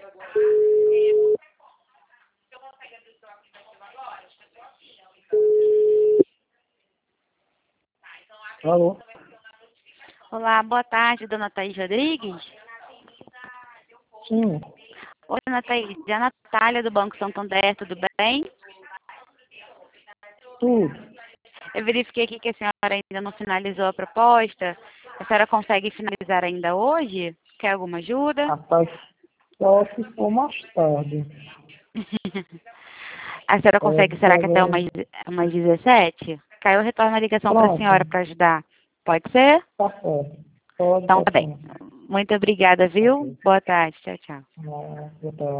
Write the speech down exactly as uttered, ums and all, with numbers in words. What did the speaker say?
Alô? Olá, boa tarde, dona Thaís Rodrigues. Sim, Oi, dona Thaís, é a Natália do Banco Santander, tudo bem? tudo. Eu verifiquei aqui que a senhora ainda não finalizou a proposta. A senhora consegue finalizar ainda hoje? Quer alguma ajuda? Rapaz, só se for mais tarde. A senhora consegue, Pode será que até agora. umas, umas dezessete? Caiu, eu retorno a ligação para a Pronto, senhora para ajudar. Pode ser? tá certo. Pode Então tá tá bem. certo. Muito obrigada, viu? Ok. Boa tarde. Tchau, tchau. Ah, boa tarde.